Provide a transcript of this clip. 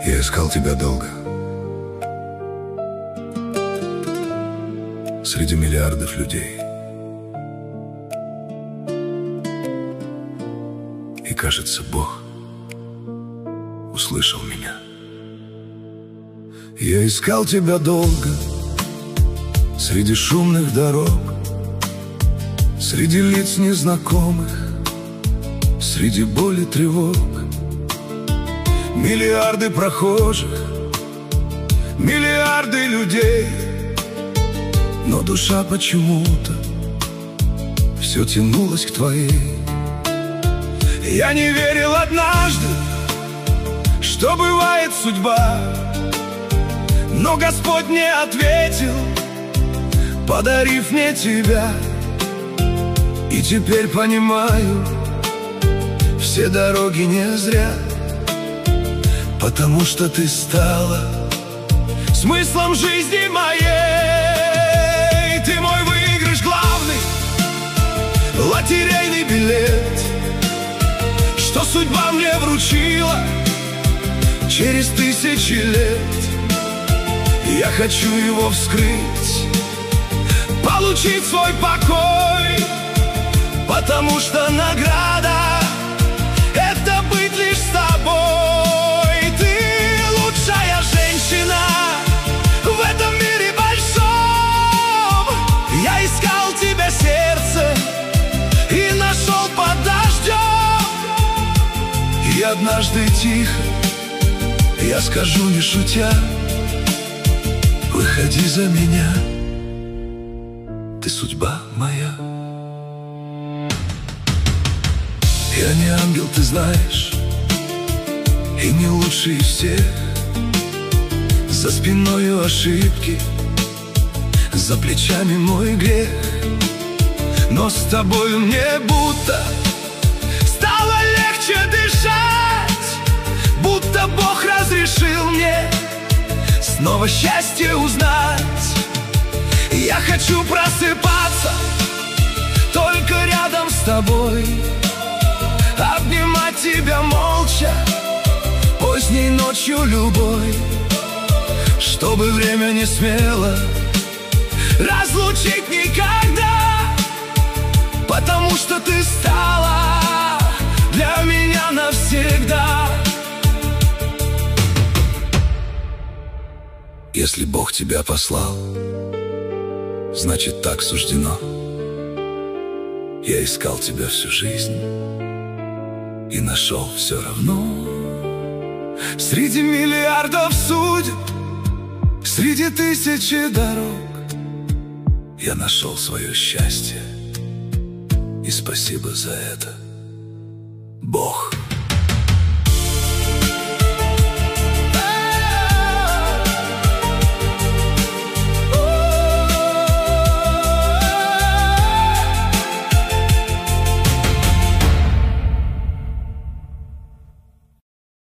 Я искал тебя долго, среди миллиардов людей. И кажется, Бог услышал меня. Я искал тебя долго, среди шумных дорог, среди лиц незнакомых, среди боли, тревог. Миллиарды прохожих, миллиарды людей, но душа почему-то все тянулась к твоей. Я не верил однажды, что бывает судьба, но Господь мне ответил, подарив мне тебя. И теперь понимаю, все дороги не зря, потому что ты стала смыслом жизни моей. Ты мой выигрыш главный, лотерейный билет, что судьба мне вручила через тысячи лет. Я хочу его вскрыть, получить свой покой, потому что награда — это быть лишь с тобой. Ты лучшая женщина в этом мире большом. Я искал тебя сердцем и нашел под дождем. И однажды тихо я скажу, не шутя: выходи за меня, ты судьба моя. Я не ангел, ты знаешь, и не лучший из всех. За спиною ошибки, за плечами мой грех, но с тобою мне будто стало легче дышать, будто Бог разрешил мне снова счастье узнать. Я хочу просыпаться только рядом с тобой, обнимать тебя молча поздней ночью любой, чтобы время не смело разлучить никогда, потому что ты стала для меня навсегда. Если Бог тебя послал, значит, так суждено. Я искал тебя всю жизнь и нашел все равно. Среди миллиардов судеб, среди тысячи дорог, я нашел свое счастье, и спасибо за это, Бог.